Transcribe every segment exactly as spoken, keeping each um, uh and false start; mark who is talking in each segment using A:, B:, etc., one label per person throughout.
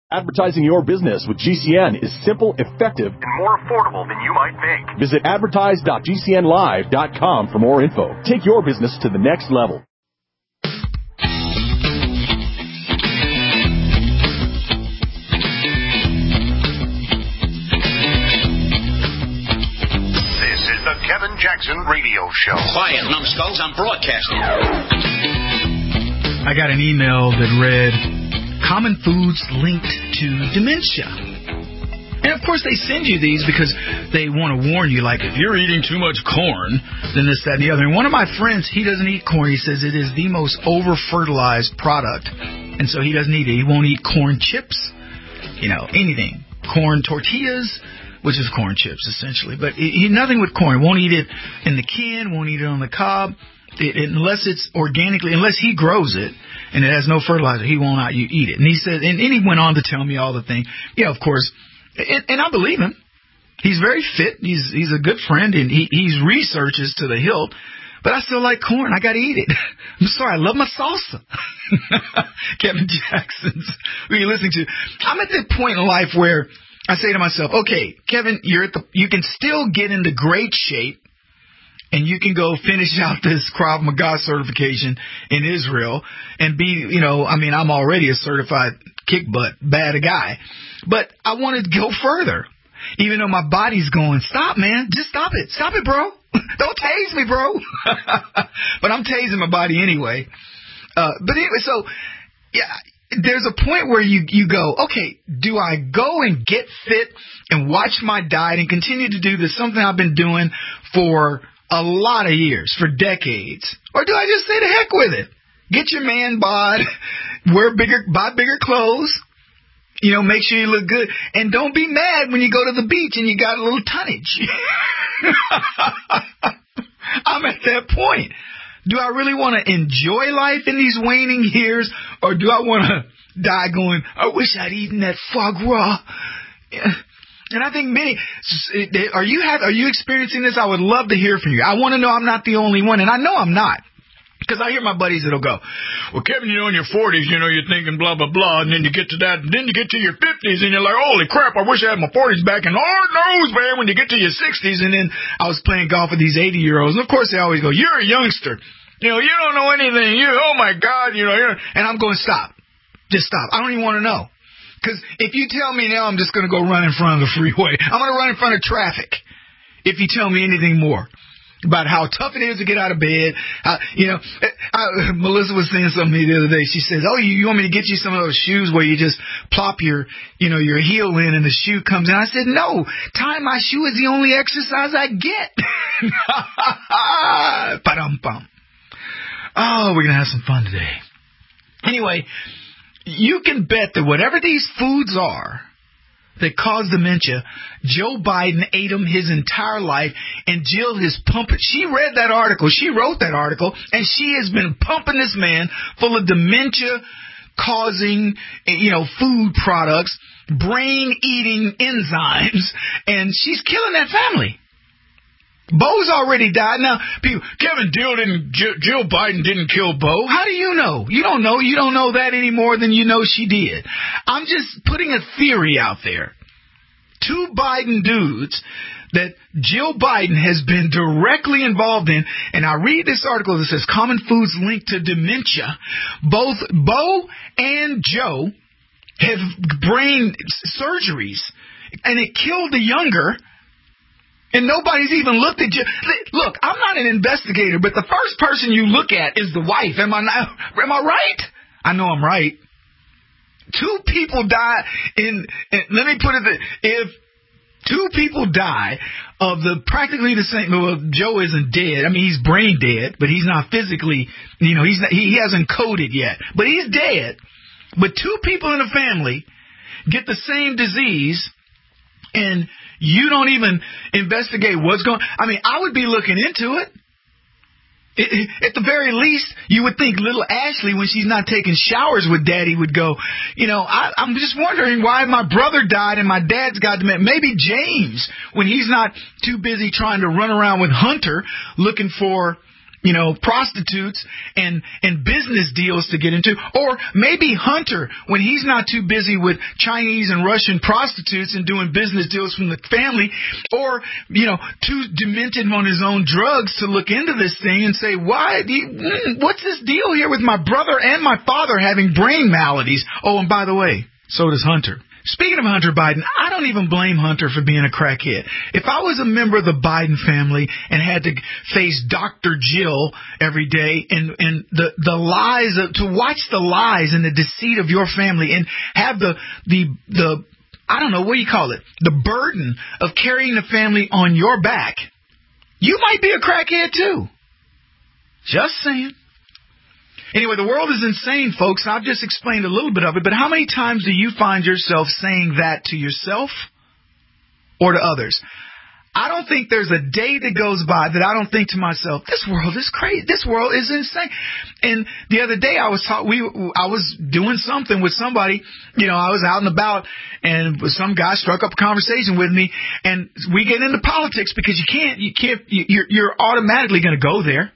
A: Advertising your business with G C N is simple, effective,
B: and more affordable than you might think.
A: Visit advertise dot g c n live dot com for more info. Take your business to the next level.
B: This is the Kevin Jackson Radio Show.
C: Quiet, numbskulls, I'm broadcasting.
D: I got an email that read, common foods linked to dementia. And, of course, they send you these because they want to warn you, like, if you're eating too much corn, then this, that, and the other. And one of my friends, he doesn't eat corn. He says it is the most over-fertilized product, and so he doesn't eat it. He won't eat corn chips, you know, anything. Corn tortillas, which is corn chips, essentially. But he, nothing with corn. Won't eat it in the can, won't eat it on the cob. It, unless it's organically, unless he grows it and it has no fertilizer, he won't not you eat it. And he said, and, and he went on to tell me all the things. Yeah, of course, and, and I believe him. He's very fit. He's he's a good friend, and he he's researches to the hilt. But I still like corn. I got to eat it. I'm sorry. I love my salsa. Kevin Jackson's. Who are you listening to? I'm at that point in life where I say to myself, okay, Kevin, you're at the, you can still get into great shape. And you can go finish out this Krav Maga certification in Israel and be, you know, I mean, I'm already a certified kick butt bad guy. But I want to go further. Even though my body's going, stop, man. Just stop it. Stop it, bro. Don't tase me, bro. But I'm tasing my body anyway. Uh, but anyway, so, yeah, there's a point where you, you go, okay, do I go and get fit and watch my diet and continue to do this, something I've been doing for a lot of years, for decades? Or do I just say the heck with it? Get your man bod, wear bigger, buy bigger clothes, you know, make sure you look good, and don't be mad when you go to the beach and you got a little tonnage. I'm at that point. Do I really want to enjoy life in these waning years, or do I want to die going, I wish I'd eaten that foie gras? And I think many, are you have, are you experiencing this? I would love to hear from you. I want to know I'm not the only one, and I know I'm not. Because I hear my buddies that'll go, well, Kevin, you know, in your forties, you know, you're thinking blah, blah, blah, and then you get to that, and then you get to your fifties, and you're like, holy crap, I wish I had my forties back, and Lord knows, man, when you get to your sixties, and then I was playing golf with these eighty-year-olds, and of course they always go, you're a youngster. You know, you don't know anything. You, oh, my God, you know, you're, and I'm going, stop. Just stop. I don't even want to know. Because if you tell me now I'm just going to go run in front of the freeway, I'm going to run in front of traffic if you tell me anything more about how tough it is to get out of bed. How, you know, I, Melissa was saying something to me the other day. She says, oh, you, you want me to get you some of those shoes where you just plop your, you know, your heel in and the shoe comes in? I said, no, tying my shoe is the only exercise I get. Ba-dum-bum. Oh, we're going to have some fun today. Anyway, you can bet that whatever these foods are that cause dementia, Joe Biden ate them his entire life, and Jill is pumping. She read that article. She wrote that article, and she has been pumping this man full of dementia-causing, you know, food products, brain-eating enzymes, and she's killing that family. Bo's already died. Now, people, Kevin Jill didn't, Jill Biden didn't kill Bo. How do you know? You don't know. You don't know that any more than you know she did. I'm just putting a theory out there. Two Biden dudes that Jill Biden has been directly involved in, and I read this article that says common foods linked to dementia. Both Bo and Joe have brain surgeries, and it killed the younger. And nobody's even looked at you. Look, I'm not an investigator, but the first person you look at is the wife. Am I not, am I right? I know I'm right. Two people die in, in let me put it, if two people die of the practically the same, well, Joe isn't dead. I mean, he's brain dead, but he's not physically, you know, he's not, he, he hasn't coded yet, but he's dead. But two people in a family get the same disease, and you don't even investigate what's going on. I mean, I would be looking into it. It, it. At the very least, you would think little Ashley, when she's not taking showers with Daddy, would go, you know, I, I'm just wondering why my brother died and my dad's got dementia. Maybe James, when he's not too busy trying to run around with Hunter looking for, you know, prostitutes and, and business deals to get into. Or maybe Hunter, when he's not too busy with Chinese and Russian prostitutes and doing business deals from the family, or, you know, too demented on his own drugs to look into this thing and say, why, do you, what's this deal here with my brother and my father having brain maladies? Oh, and by the way, so does Hunter. Speaking of Hunter Biden, I don't even blame Hunter for being a crackhead. If I was a member of the Biden family and had to face Doctor Jill every day and, and the, the lies, of, to watch the lies and the deceit of your family and have the, the, the, I don't know, what do you call it? The burden of carrying the family on your back, you might be a crackhead too. Just saying. Anyway, the world is insane, folks. I've just explained a little bit of it, but how many times do you find yourself saying that to yourself or to others? I don't think there's a day that goes by that I don't think to myself, this world is crazy. This world is insane. And the other day I was talk- we I was doing something with somebody, you know, I was out and about and some guy struck up a conversation with me, and we get into politics because you can't you can't you're you're automatically going to go there.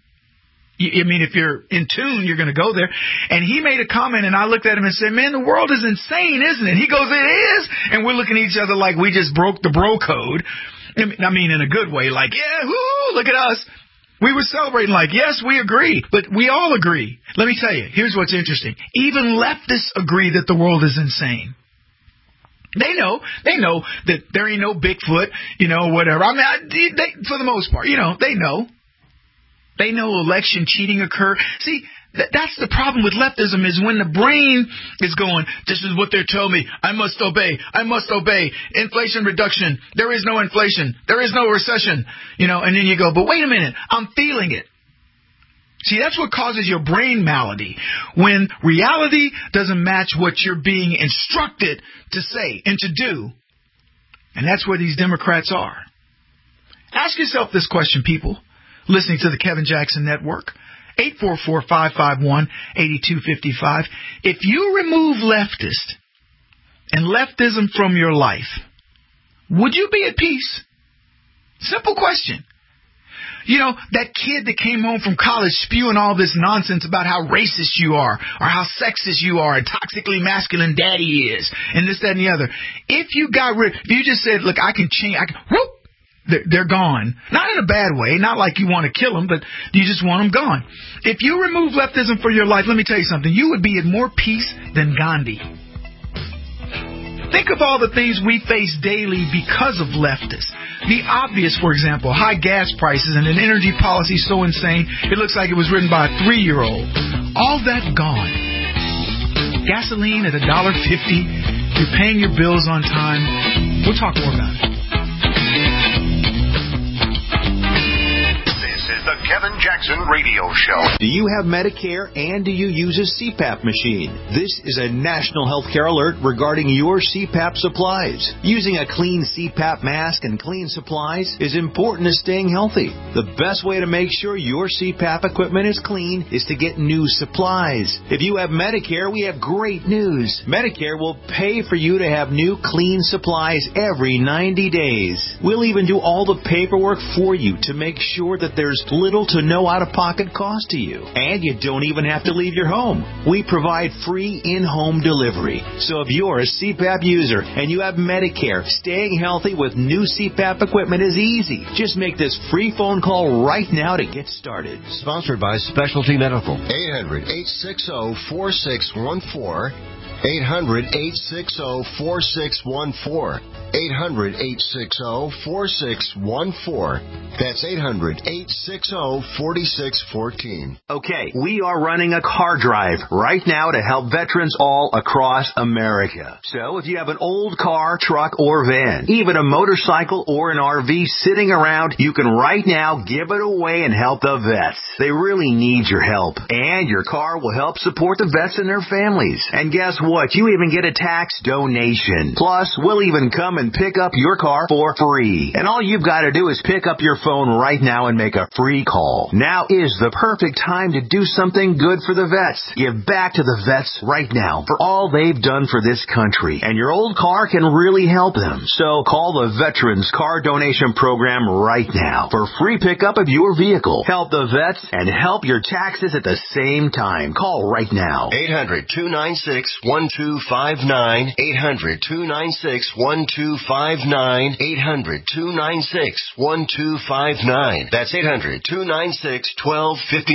D: I mean, if you're in tune, you're going to go there. And he made a comment, and I looked at him and said, man, the world is insane, isn't it? He goes, it is. And we're looking at each other like we just broke the bro code. I mean, in a good way, like, yeah, whoo, look at us. We were celebrating like, yes, we agree. But we all agree. Let me tell you, here's what's interesting. Even leftists agree that the world is insane. They know, they know that there ain't no Bigfoot, you know, whatever. I mean, I, they, for the most part, you know, they know. They know election cheating occur. See, th- that's the problem with leftism is when the brain is going, this is what they're telling me. I must obey. I must obey. Inflation reduction. There is no inflation. There is no recession. You know, and then you go, but wait a minute. I'm feeling it. See, that's what causes your brain malady. When reality doesn't match what you're being instructed to say and to do. And that's where these Democrats are. Ask yourself this question, people. Listening to the Kevin Jackson Network, eight four four, five five one, eight two five five. If you remove leftist and leftism from your life, would you be at peace? Simple question. You know, that kid that came home from college spewing all this nonsense about how racist you are or how sexist you are and toxically masculine daddy is and this, that, and the other. If you got rid, if you just said, look, I can change, I can, whoop, they're gone. Not in a bad way, not like you want to kill them, but you just want them gone. If you remove leftism from your life, let me tell you something, you would be at more peace than Gandhi. Think of all the things we face daily because of leftists. The obvious, for example, high gas prices and an energy policy so insane, it looks like it was written by a three-year-old. All that gone. Gasoline at one dollar fifty. You're paying your bills on time. We'll talk more about it.
B: The Kevin Jackson Radio Show.
E: Do you have Medicare and do you use a C PAP machine? This is a national healthcare alert regarding your C PAP supplies. Using a clean C PAP mask and clean supplies is important to staying healthy. The best way to make sure your C PAP equipment is clean is to get new supplies. If you have Medicare, we have great news. Medicare will pay for you to have new clean supplies every ninety days. We'll even do all the paperwork for you to make sure that there's little to no out-of-pocket cost to you. And you don't even have to leave your home. We provide free in-home delivery. So if you're a C PAP user and you have Medicare, staying healthy with new C PAP equipment is easy. Just make this free phone call right now to get started.
F: Sponsored by Specialty Medical.
G: eight hundred, eight six zero, four six one four. eight hundred, eight six zero, four six one four. eight hundred, eight six zero, four six one four. That's eight hundred, eight six zero, four six one four.
E: Okay, we are running a car drive right now to help veterans all across America. So if you have an old car, truck, or van, even a motorcycle or an R V sitting around, you can right now give it away and help the vets. They really need your help. And your car will help support the vets and their families. And guess what? You even get a tax donation. Plus, we'll even come and pick up your car for free. And all you've got to do is pick up your phone right now and make a free call. Now is the perfect time to do something good for the vets. Give back to the vets right now for all they've done for this country. And your old car can really help them. So call the Veterans Car Donation Program right now for free pickup of your vehicle. Help the vets and help your taxes at the same time. Call right now.
G: eight hundred, two nine six, one two five nine. eight hundred, two nine six, one two five nine. eight hundred, two nine six, one two five nine. That's eight hundred, two nine six, one two five nine.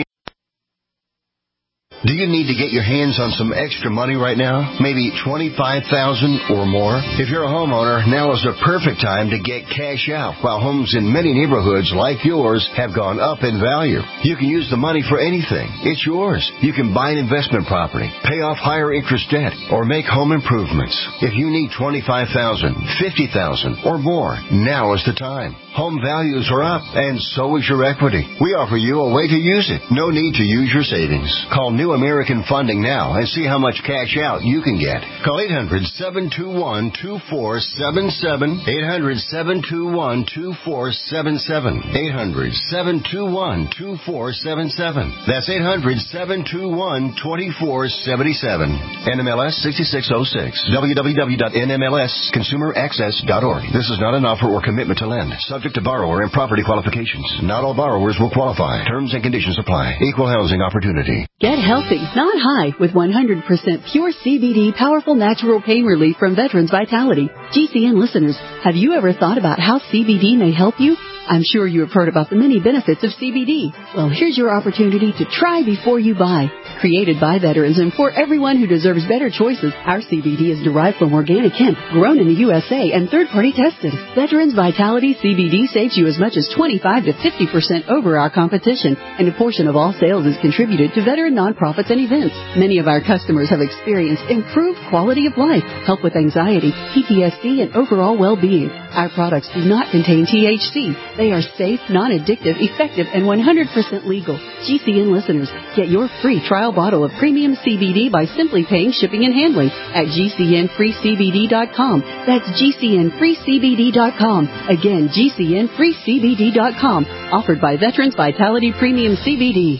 G: Do you need to get your hands on some extra money right now? Maybe twenty-five thousand dollars or more? If you're a homeowner, now is the perfect time to get cash out while homes in many neighborhoods like yours have gone up in value. You can use the money for anything. It's yours. You can buy an investment property, pay off higher interest debt, or make home improvements. If you need twenty-five thousand dollars, fifty thousand dollars or more, now is the time. Home values are up, and so is your equity. We offer you a way to use it. No need to use your savings. Call New American Funding now and see how much cash out you can get. Call eight hundred, seven two one, two four seven seven. eight hundred, seven two one, two four seven seven. eight hundred, seven two one, two four seven seven. That's eight hundred, seven two one, two four seven seven. N M L S sixty-six oh six. w w w dot n m l s consumer access dot org. This is not an offer or commitment to lend. Subject to borrower and property qualifications. Not all borrowers will qualify. Terms and conditions apply. Equal housing opportunity.
H: Get healthy, not high, with one hundred percent pure C B D powerful natural pain relief from Veterans Vitality. G C N listeners, have you ever thought about how C B D may help you? I'm sure you have heard about the many benefits of C B D. Well, here's your opportunity to try before you buy. Created by veterans and for everyone who deserves better choices, our C B D is derived from organic hemp, grown in the U S A, and third-party tested. Veterans Vitality C B D saves you as much as twenty-five to fifty percent over our competition, and a portion of all sales is contributed to veteran nonprofits and events. Many of our customers have experienced improved quality of life, help with anxiety, P T S D, and overall well-being. Our products do not contain T H C. They are safe, non-addictive, effective, and one hundred percent legal. G C N listeners, get your free trial bottle of premium C B D by simply paying shipping and handling at G C N free C B D dot com. That's G C N free C B D dot com. Again, G C N free C B D dot com. Offered by Veterans Vitality Premium C B D.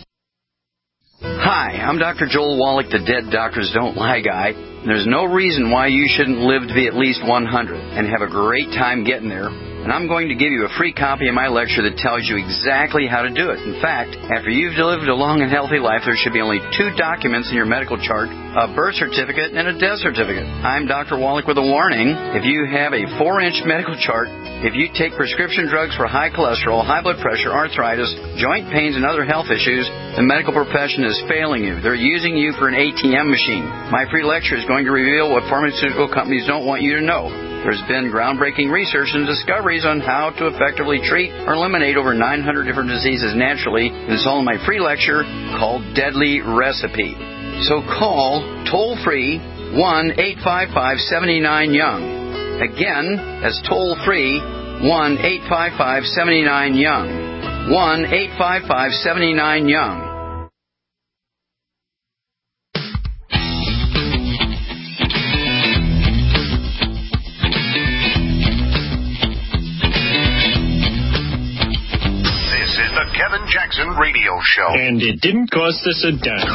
I: Hi, I'm Doctor Joel Wallach, the Dead Doctors Don't Lie guy. There's no reason why you shouldn't live to be at least one hundred and have a great time getting there. And I'm going to give you a free copy of my lecture that tells you exactly how to do it. In fact, after you've lived a long and healthy life, there should be only two documents in your medical chart, a birth certificate and a death certificate. I'm Doctor Wallach with a warning. If you have a four-inch medical chart, if you take prescription drugs for high cholesterol, high blood pressure, arthritis, joint pains, and other health issues, the medical profession is failing you. They're using you for an A T M machine. My free lecture is going to reveal what pharmaceutical companies don't want you to know. There's been groundbreaking research and discoveries on how to effectively treat or eliminate over nine hundred different diseases naturally. It's all in my free lecture called Deadly Recipe. So call toll-free one eight five five, seven nine, young. Again, that's toll-free one eight five five, seven nine, young. one eight five five, seven nine, young.
B: The Kevin Jackson Radio Show.
J: And it didn't cost us a dime.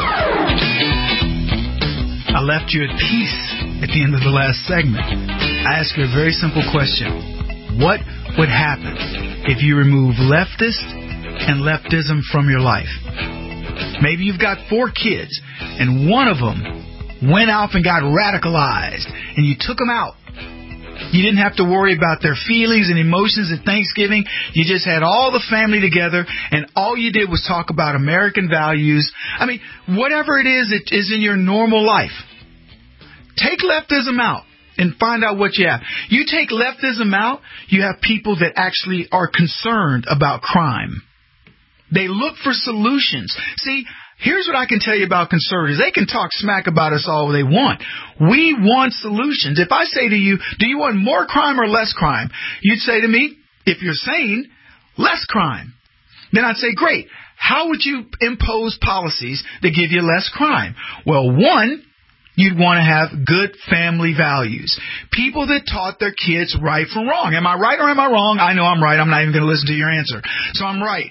D: I left you at peace at the end of the last segment. I asked you a very simple question. What would happen if you remove leftist and leftism from your life? Maybe you've got four kids, and one of them went off and got radicalized, and you took them out. You didn't have to worry about their feelings and emotions at Thanksgiving. You just had all the family together, and all you did was talk about American values. I mean, whatever it is that is in your normal life. Take leftism out and find out what you have. You take leftism out, you have people that actually are concerned about crime. They look for solutions. See, here's what I can tell you about conservatives. They can talk smack about us all they want. We want solutions. If I say to you, do you want more crime or less crime? You'd say to me, if you're sane, less crime. Then I'd say, great. How would you impose policies that give you less crime? Well, one, you'd want to have good family values. People that taught their kids right from wrong. Am I right or am I wrong? I know I'm right. I'm not even going to listen to your answer. So I'm right.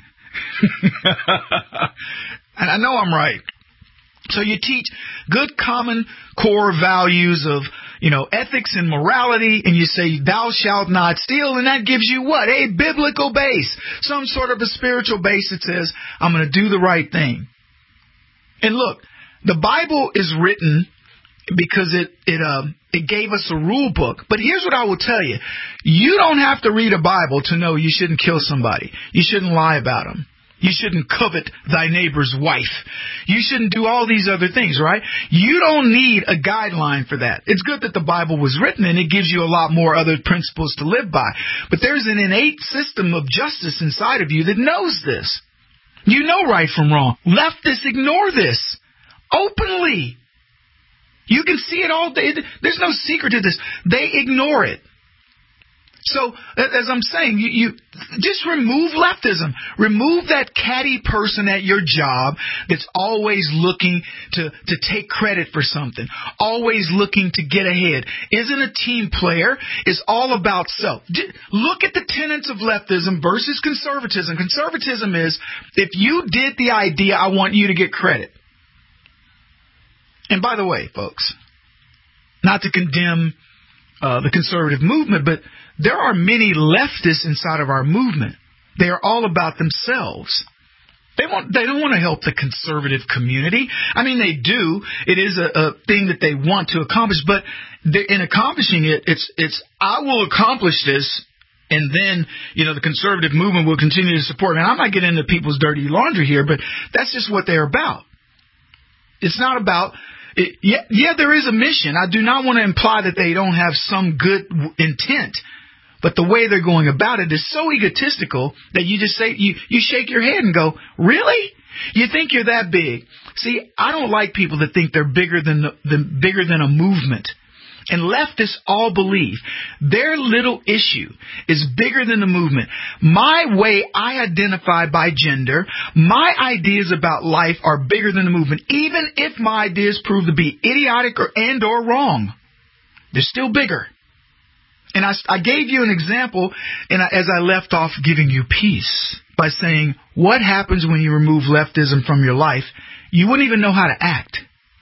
D: And I know I'm right. So you teach good common core values of, you know, ethics and morality, and you say, thou shalt not steal, and that gives you what? A biblical base. Some sort of a spiritual base that says, I'm going to do the right thing. And look, the Bible is written because it it uh, it gave us a rule book. But here's what I will tell you. You don't have to read a Bible to know you shouldn't kill somebody. You shouldn't lie about them. You shouldn't covet thy neighbor's wife. You shouldn't do all these other things, right? You don't need a guideline for that. It's good that the Bible was written and it gives you a lot more other principles to live by. But there's an innate system of justice inside of you that knows this. You know right from wrong. Leftists ignore this openly. You can see it all day. There's no secret to this. They ignore it. So, as I'm saying, you, you just remove leftism. Remove that catty person at your job that's always looking to, to take credit for something, always looking to get ahead, isn't a team player, is all about self. Look at the tenets of leftism versus conservatism. Conservatism is, if you did the idea, I want you to get credit. And by the way, folks, not to condemn uh, the conservative movement, but there are many leftists inside of our movement. They are all about themselves. They want, they don't want to help the conservative community. I mean, they do. It is a, a thing that they want to accomplish, but in accomplishing it, it's, it's, I will accomplish this, and then, you know, the conservative movement will continue to support. And I'm not getting into people's dirty laundry here, but that's just what they're about. It's not about... It, yeah, yeah, there is a mission. I do not want to imply that they don't have some good intent. But the way they're going about it is so egotistical that you just say, you, you shake your head and go, really? You think you're that big? See, I don't like people that think they're bigger than the, than bigger than a movement. And leftists all believe their little issue is bigger than the movement. My way I identify by gender, my ideas about life are bigger than the movement, even if my ideas prove to be idiotic or and or wrong. They're still bigger. And I, I gave you an example and I, as I left off giving you peace by saying, what happens when you remove leftism from your life? You wouldn't even know how to act.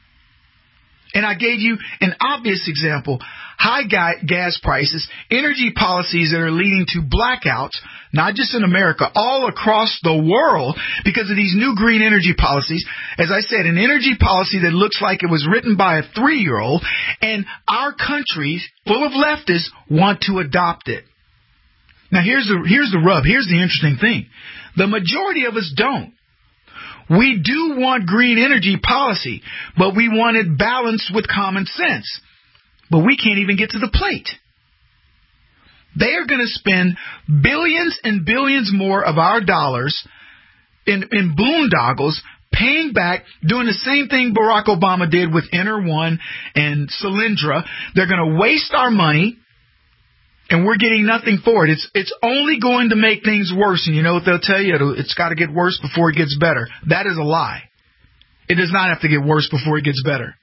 D: And I gave you an obvious example, high gas prices, energy policies that are leading to blackouts, not just in America, all across the world because of these new green energy policies. As I said, an energy policy that looks like it was written by a three-year-old, and our country, full of leftists, want to adopt it. Now, here's the, here's the rub. Here's the interesting thing. The majority of us don't. We do want green energy policy, but we want it balanced with common sense. But we can't even get to the plate. They are going to spend billions and billions more of our dollars in, in boondoggles, paying back, doing the same thing Barack Obama did with Enter One and Solyndra. They're going to waste our money. And we're getting nothing for it. It's it's only going to make things worse. And you know what they'll tell you? It'll, it's got to get worse before it gets better. That is a lie. It does not have to get worse before it gets better.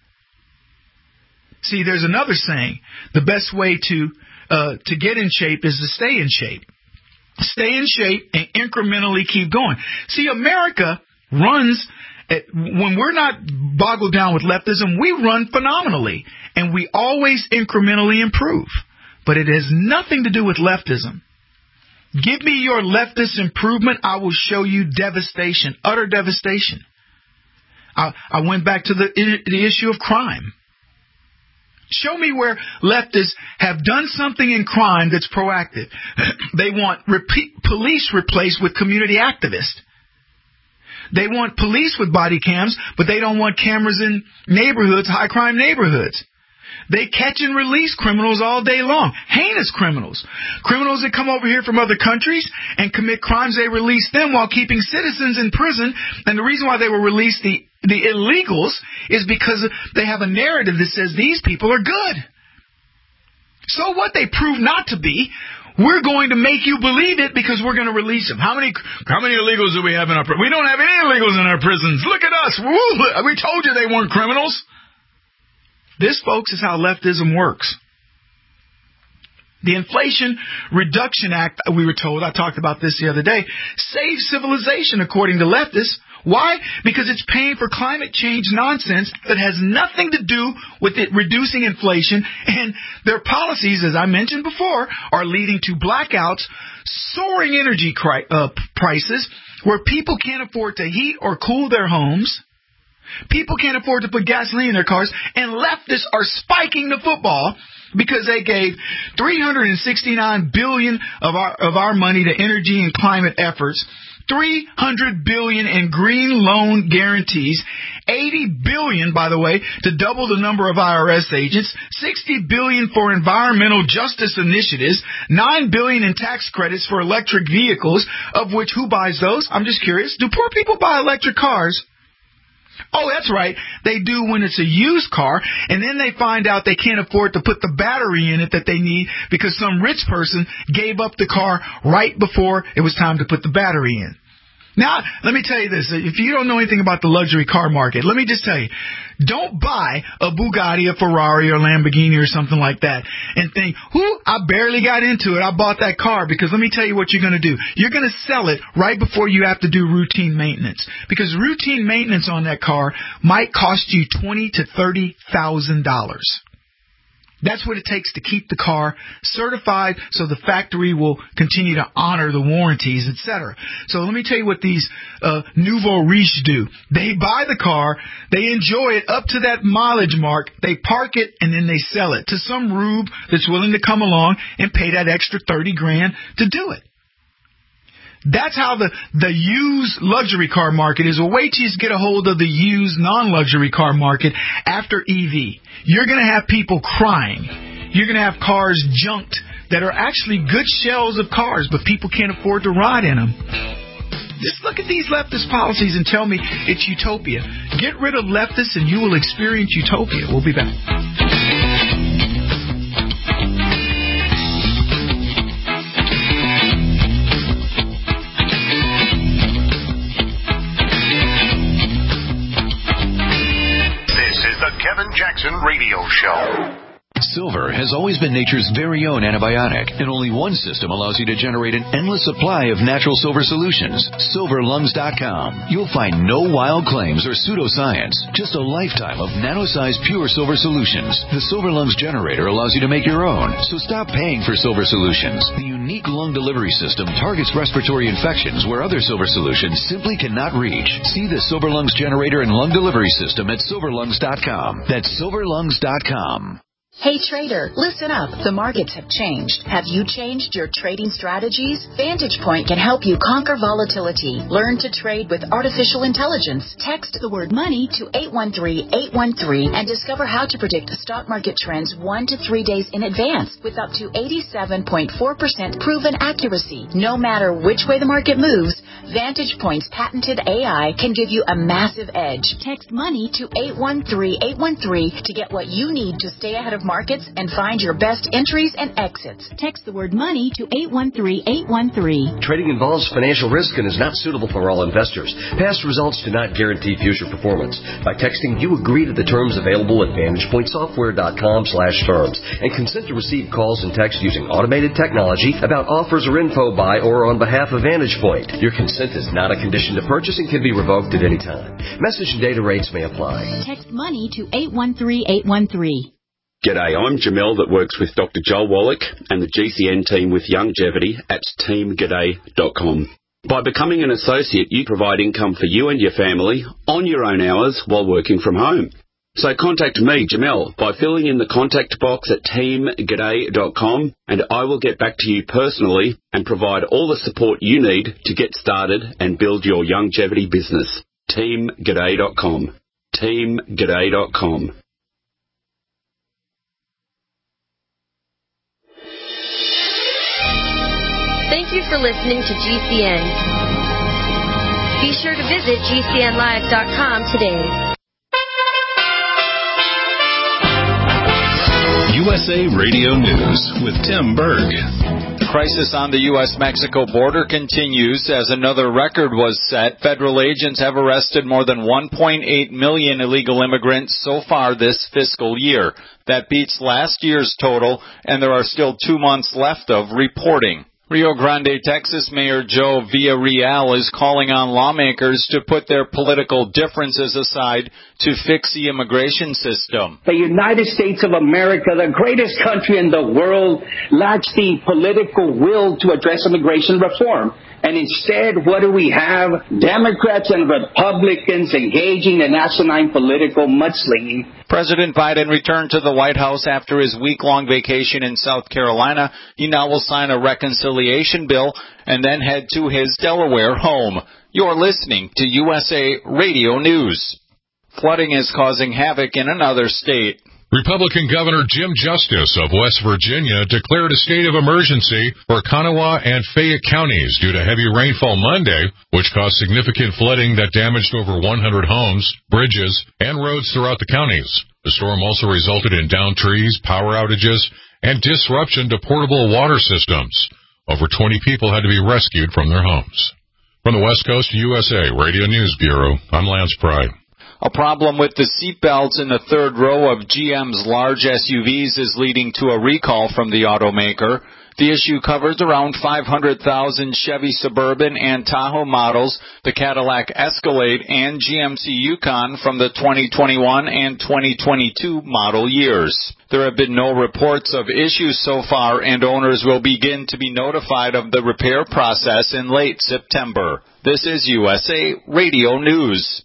D: See, there's another saying. The best way to uh, to get in shape is to stay in shape. Stay in shape and incrementally keep going. See, America runs, at, when we're not boggled down with leftism, we run phenomenally. And we always incrementally improve. But it has nothing to do with leftism. Give me your leftist improvement, I will show you devastation, utter devastation. I, I went back to the, the issue of crime. Show me where leftists have done something in crime that's proactive. They want repeat, police replaced with community activists. They want police with body cams, but they don't want cameras in neighborhoods, high crime neighborhoods. They catch and release criminals all day long. Heinous criminals. Criminals that come over here from other countries and commit crimes, they release them while keeping citizens in prison. And the reason why they will release the, the illegals is because they have a narrative that says these people are good. So what they prove not to be, we're going to make you believe it because we're going to release them. How many how many illegals do we have in our prisons? We don't have any illegals in our prisons. Look at us. Woo, we told you they weren't criminals. This, folks, is how leftism works. The Inflation Reduction Act, we were told, I talked about this the other day, saves civilization, according to leftists. Why? Because it's paying for climate change nonsense that has nothing to do with it reducing inflation, and their policies, as I mentioned before, are leading to blackouts, soaring energy cri- uh, prices, where people can't afford to heat or cool their homes. People can't afford to put gasoline in their cars, and leftists are spiking the football because they gave three hundred sixty-nine billion dollars of our of our money to energy and climate efforts, three hundred billion dollars in green loan guarantees, eighty billion dollars, by the way, to double the number of I R S agents, sixty billion dollars for environmental justice initiatives, nine billion dollars in tax credits for electric vehicles, of which who buys those? I'm just curious. Do poor people buy electric cars? Oh, that's right. They do when it's a used car, and then they find out they can't afford to put the battery in it that they need because some rich person gave up the car right before it was time to put the battery in. Now, let me tell you this. If you don't know anything about the luxury car market, let me just tell you, don't buy a Bugatti, a Ferrari, or Lamborghini or something like that and think, whoo, I barely got into it. I bought that car. Because let me tell you what you're going to do. You're going to sell it right before you have to do routine maintenance. Because routine maintenance on that car might cost you twenty thousand to thirty thousand dollars. That's what it takes to keep the car certified so the factory will continue to honor the warranties, et cetera. So let me tell you what these uh, nouveau riches do. They buy the car, they enjoy it up to that mileage mark, they park it, and then they sell it to some rube that's willing to come along and pay that extra thirty grand to do it. That's how the, the used luxury car market is. Well, wait till you get a hold of the used non-luxury car market after E V. You're going to have people crying. You're going to have cars junked that are actually good shells of cars, but people can't afford to ride in them. Just look at these leftist policies and tell me it's utopia. Get rid of leftists and you will experience utopia. We'll be back.
B: Kevin Jackson Radio Show.
K: Silver has always been nature's very own antibiotic, and only one system allows you to generate an endless supply of natural silver solutions. silver lungs dot com. You'll find no wild claims or pseudoscience, just a lifetime of nano-sized pure silver solutions. The Silver Lungs generator allows you to make your own, so stop paying for silver solutions. The unique lung delivery system targets respiratory infections where other silver solutions simply cannot reach. See the Silver Lungs generator and lung delivery system at silver lungs dot com. That's silver lungs dot com.
L: Hey trader, listen up. The markets have changed. Have you changed your trading strategies? Vantage Point can help you conquer volatility. Learn to trade with artificial intelligence. Text the word money to eight one three, eight one three and discover how to predict stock market trends one to three days in advance with up to eighty-seven point four percent proven accuracy. No matter which way the market moves, Vantage Point's patented A I can give you a massive edge. Text money to eight one three, eight one three to get what you need to stay ahead of markets and find your best entries and exits. Text the word money to eight one three, eight one three.
F: Trading involves financial risk and is not suitable for all investors. Past results do not guarantee future performance. By texting, you agree to the terms available at vantage point software dot com slash terms and consent to receive calls and texts using automated technology about offers or info by or on behalf of Vantage Point. Your consent is not a condition to purchase and can be revoked at any time. Message and data rates may apply.
L: Text money to eight one three, eight one three.
M: G'day, I'm Jamel that works with Doctor Joel Wallach and the G C N team with Longevity at team g'day dot com. By becoming an associate, you provide income for you and your family on your own hours while working from home. So contact me, Jamel, by filling in the contact box at team g'day dot com and I will get back to you personally and provide all the support you need to get started and build your longevity business. team g'day dot com. team g'day dot com.
N: Thank you for listening to G C N. Be sure to visit G C N live dot com today.
O: U S A Radio News with Tim Berg. crisis on the U S Mexico border continues as another record was set. Federal agents have arrested more than one point eight million illegal immigrants so far this fiscal year. That beats last year's total, and there are still two months left of reporting. Rio Grande, Texas Mayor Joe Villarreal is calling on lawmakers to put their political differences aside to fix the immigration system.
P: The United States of America, the greatest country in the world, lacks the political will to address immigration reform. And instead, what do we have? Democrats and Republicans engaging in asinine political mudslinging.
O: President Biden returned to the White House after his week-long vacation in South Carolina. He now will sign a reconciliation bill and then head to his Delaware home. You're listening to U S A Radio News. Flooding is causing havoc in another state.
Q: Republican Governor Jim Justice of West Virginia declared a state of emergency for Kanawha and Fayette counties due to heavy rainfall Monday, which caused significant flooding that damaged over one hundred homes, bridges, and roads throughout the counties. The storm also resulted in downed trees, power outages, and disruption to portable water systems. Over twenty people had to be rescued from their homes. From the West Coast U S A Radio News Bureau, I'm Lance Pry.
O: A problem with the seatbelts in the third row of G M's large S U Vs is leading to a recall from the automaker. The issue covers around five hundred thousand Chevy Suburban and Tahoe models, the Cadillac Escalade, and G M C Yukon from the twenty twenty-one and twenty twenty-two model years. There have been no reports of issues so far, and owners will begin to be notified of the repair process in late September. This is U S A Radio News.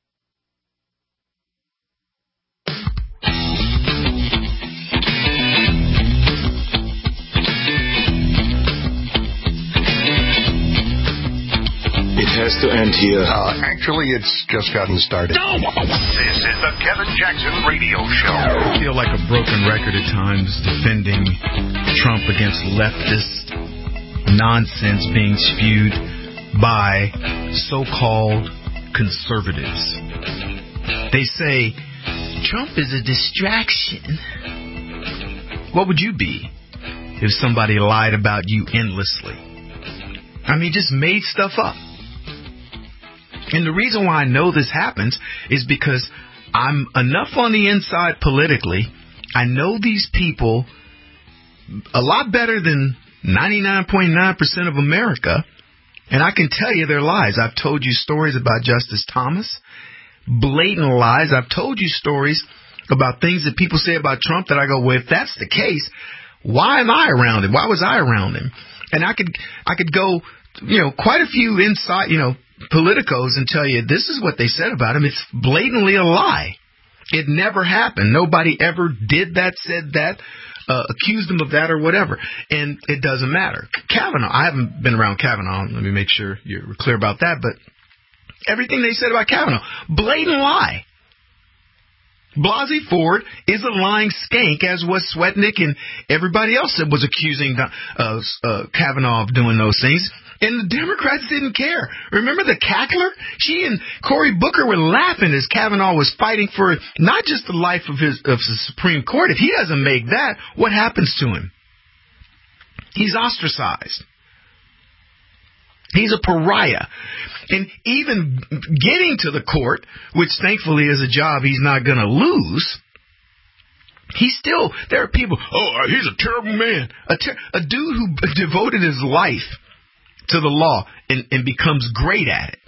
R: It has to end here.
G: Uh, actually, it's just gotten started.
B: No! This is the Kevin Jackson Radio Show.
D: I feel like a broken record at times defending Trump against leftist nonsense being spewed by so-called conservatives. They say, Trump is a distraction. What would you be if somebody lied about you endlessly? I mean, just made stuff up. And the reason why I know this happens is because I'm enough on the inside politically. I know these people a lot better than ninety-nine point nine percent of America. And I can tell you their lies. I've told you stories about Justice Thomas. Blatant lies. I've told you stories about things that people say about Trump that I go, well, if that's the case, why am I around him? Why was I around him? And I could, I could go, you know, quite a few inside, you know, politicos and tell you this is what they said about him. It's blatantly a lie. It never happened. Nobody ever did that, said that, uh, accused him of that or whatever. And it doesn't matter. Kavanaugh, I haven't been around Kavanaugh. Let me make sure you're clear about that. But everything they said about Kavanaugh, blatant lie. Blasey Ford is a lying skank, as was Swetnick and everybody else that was accusing uh, uh, Kavanaugh of doing those things. And the Democrats didn't care. Remember the cackler? She and Cory Booker were laughing as Kavanaugh was fighting for not just the life of his of the Supreme Court. If he doesn't make that, what happens to him? He's ostracized. He's a pariah. And even getting to the court, which thankfully is a job he's not going to lose, he's still, there are people, oh, he's a terrible man. A, ter- a dude who devoted his life to the law and, and becomes great at it.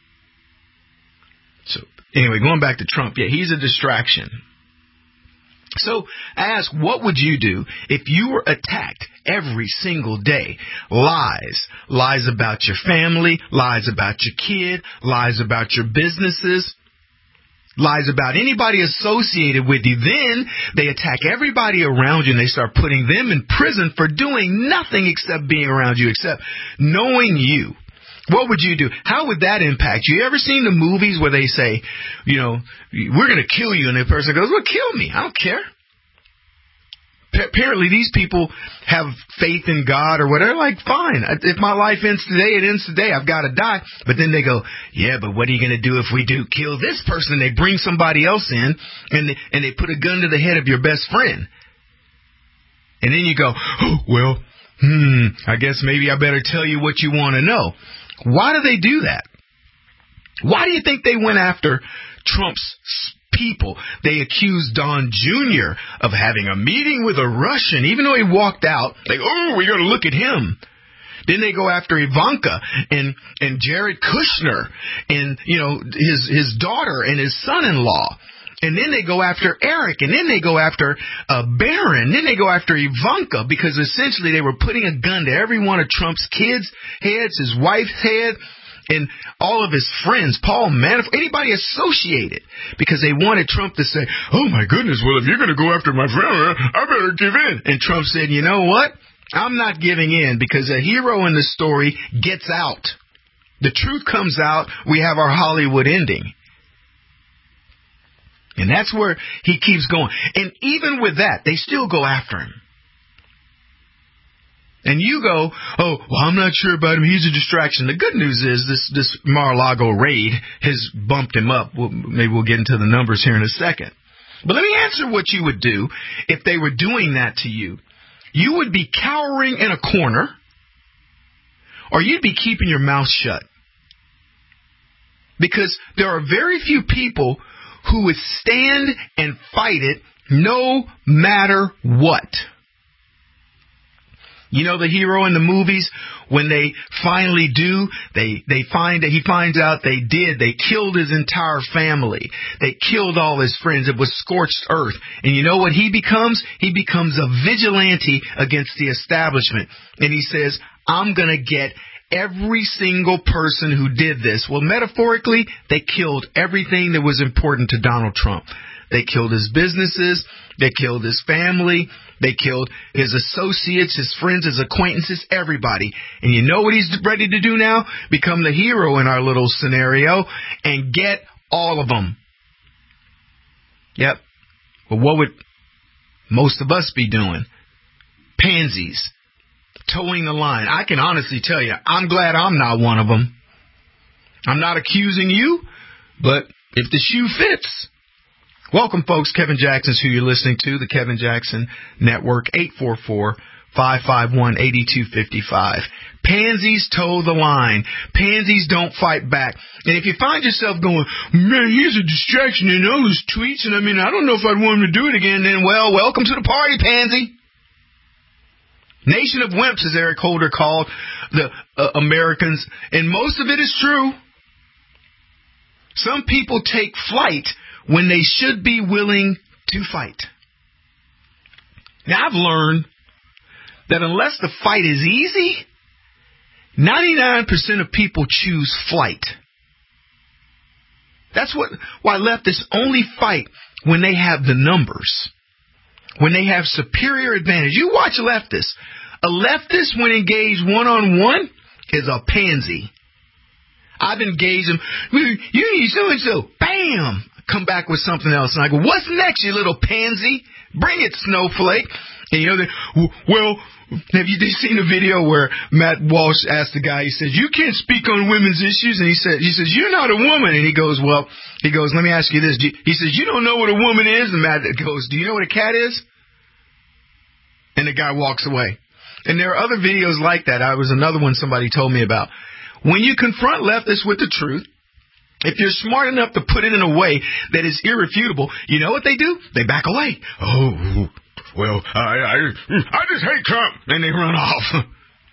D: So, anyway, going back to Trump, yeah, he's a distraction. So, I ask, what would you do if you were attacked every single day? Lies. Lies about your family, lies about your kid, lies about your businesses, lies about anybody associated with you. Then they attack everybody around you and they start putting them in prison for doing nothing except being around you, except knowing you. What would you do? How would that impact you? You ever seen the movies where they say, you know, we're going to kill you, and the person goes, well, kill me. I don't care. Apparently, these people have faith in God or whatever. Like, fine. If my life ends today, it ends today. I've got to die. But then they go, yeah, but what are you going to do if we do kill this person? They bring somebody else in, and they, and they put a gun to the head of your best friend. And then you go, oh, well, Hmm, I guess maybe I better tell you what you want to know. Why do they do that? Why do you think they went after Trump's people? They accused Don Junior of having a meeting with a Russian, even though he walked out. Like, oh, we got to look at him. Then they go after Ivanka and and Jared Kushner and, you know, his his daughter and his son-in-law. And then they go after Eric, and then they go after uh, Barron, then they go after Ivanka, because essentially they were putting a gun to every one of Trump's kids' heads, his wife's head, and all of his friends, Paul Manafort, anybody associated, because they wanted Trump to say, oh my goodness, well, if you're going to go after my friend, I better give in. And Trump said, you know what? I'm not giving in, because a hero in the story gets out. The truth comes out. We have our Hollywood ending. And that's where he keeps going. And even with that, they still go after him. And you go, oh, well, I'm not sure about him. He's a distraction. The good news is this, this Mar-a-Lago raid has bumped him up. Well, maybe we'll get into the numbers here in a second. But let me answer what you would do if they were doing that to you. You would be cowering in a corner, or you'd be keeping your mouth shut. Because there are very few people who would stand and fight it no matter what. You know the hero in the movies, when they finally do, they, they find that he finds out they did. They killed his entire family. They killed all his friends. It was scorched earth. And you know what he becomes? He becomes a vigilante against the establishment. And he says, I'm going to get every single person who did this. Well, metaphorically, they killed everything that was important to Donald Trump. They killed his businesses. They killed his family. They killed his associates, his friends, his acquaintances, everybody. And you know what he's ready to do now? Become the hero in our little scenario and get all of them. Yep. But what would most of us be doing? Pansies. Towing the line. I can honestly tell you, I'm glad I'm not one of them. I'm not accusing you, but if the shoe fits. Welcome, folks. Kevin Jackson's who you're listening to, the Kevin Jackson Network, eight four four, five five one, eight two five five. Pansies toe the line. Pansies don't fight back. And if you find yourself going, man, he's a distraction in all his tweets, and I mean, I don't know if I'd want him to do it again, then, well, welcome to the party, pansy. Nation of wimps, as Eric Holder called the uh, Americans, and most of it is true. Some people take flight when they should be willing to fight. Now, I've learned that unless the fight is easy, ninety-nine percent of people choose flight. That's what why leftists only fight when they have the numbers, when they have superior advantage. You watch leftists. A leftist, when engaged one-on-one, is a pansy. I've engaged them. You need so-and-so. Bam! Come back with something else. And I go, what's next, you little pansy? Bring it, snowflake. And you know, they, well, have you seen a video where Matt Walsh asked the guy, he says, you can't speak on women's issues. And he said, he says, you're not a woman. And he goes, well, he goes, let me ask you this. He says, you don't know what a woman is? And Matt goes, do you know what a cat is? And the guy walks away. And there are other videos like that. I was another one somebody told me about. When you confront leftists with the truth, if you're smart enough to put it in a way that is irrefutable, you know what they do? They back away. Oh, well, I, I, I just hate Trump. And they run off.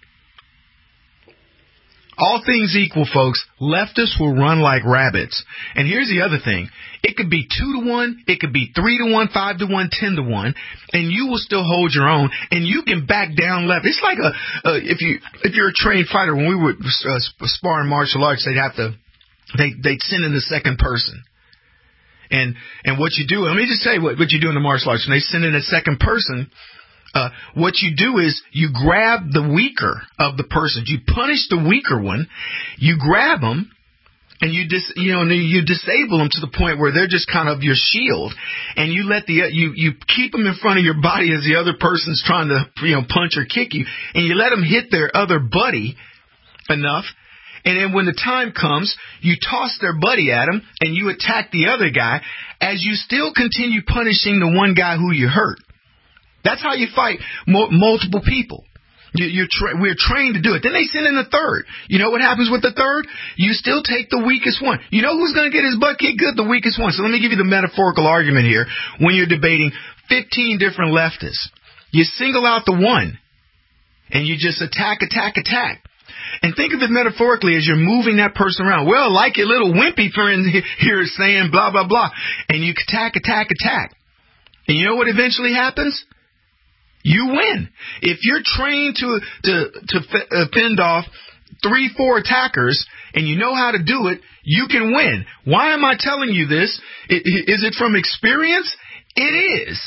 D: All things equal, folks, leftists will run like rabbits. And here's the other thing. It could be two to one, it could be three to one, five to one, ten to one, and you will still hold your own, and you can back down left. It's like a uh, if you if you're a trained fighter. When we would uh, spar in martial arts, they'd have to they they'd send in the second person. And and what you do, let me just tell you what, what you do in the martial arts. When they send in a second person, Uh, what you do is you grab the weaker of the person. You punish the weaker one. You grab them, and you dis, you know, you disable them to the point where they're just kind of your shield. And you let the you you keep them in front of your body as the other person's trying to, you know, punch or kick you, and you let them hit their other buddy enough. And then when the time comes, you toss their buddy at them, and you attack the other guy as you still continue punishing the one guy who you hurt. That's how you fight mo- multiple people. You, you're tra- we're trained to do it. Then they send in the third. You know what happens with the third? You still take the weakest one. You know who's going to get his butt kicked good? The weakest one. So let me give you the metaphorical argument here. When you're debating fifteen different leftists, you single out the one, and you just attack, attack, attack. And think of it metaphorically as you're moving that person around. Well, like your little wimpy friend here is saying blah, blah, blah. And you attack, attack, attack. And you know what eventually happens? You win. If you're trained to to to f- fend off three, four attackers, and you know how to do it, you can win. Why am I telling you this? Is it from experience? It is.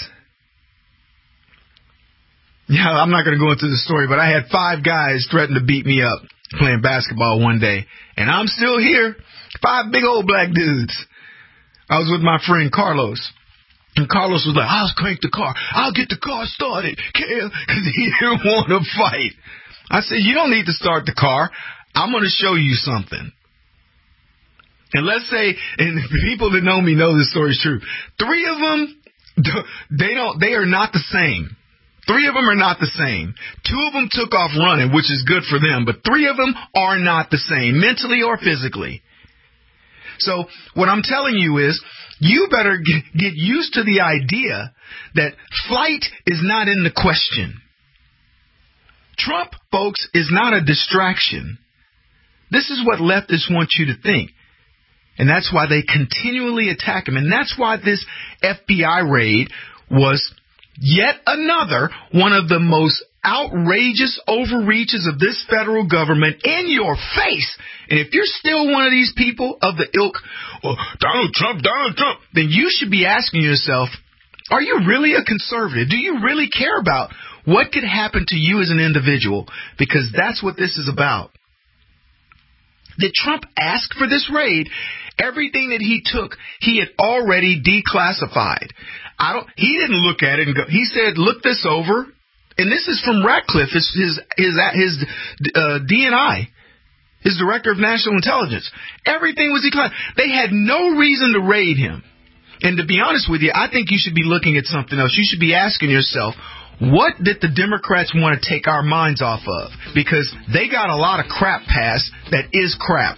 D: Yeah, I'm not going to go into the story, but I had five guys threaten to beat me up playing basketball one day, and I'm still here. Five big old black dudes. I was with my friend Carlos. And Carlos was like, I'll crank the car. I'll get the car started, Kel, because he didn't want to fight. I said, you don't need to start the car. I'm going to show you something. And let's say, and people that know me know this story is true. Three of them, they don't, they are not the same. Three of them are not the same. Two of them took off running, which is good for them, but three of them are not the same, mentally or physically. So what I'm telling you is, you better get used to the idea that flight is not in the question. Trump, folks, is not a distraction. This is what leftists want you to think. And that's why they continually attack him. And that's why this F B I raid was yet another one of the most outrageous overreaches of this federal government in your face. And if you're still one of these people of the ilk, well, Donald Trump, Donald Trump, then you should be asking yourself, are you really a conservative? Do you really care about what could happen to you as an individual? Because that's what this is about. Did Trump ask for this raid? Everything that he took, he had already declassified. I don't. He didn't look at it and go. He said, "Look this over." And this is from Ratcliffe, his his his, his uh, D N I, his Director of National Intelligence. Everything was declassified. They had no reason to raid him. And to be honest with you, I think you should be looking at something else. You should be asking yourself, what did the Democrats want to take our minds off of? Because they got a lot of crap passed that is crap.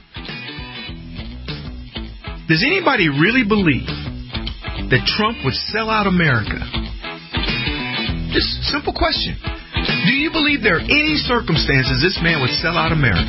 D: Does anybody really believe that Trump would sell out America? Just simple question. Do you believe there are any circumstances this man would sell out America?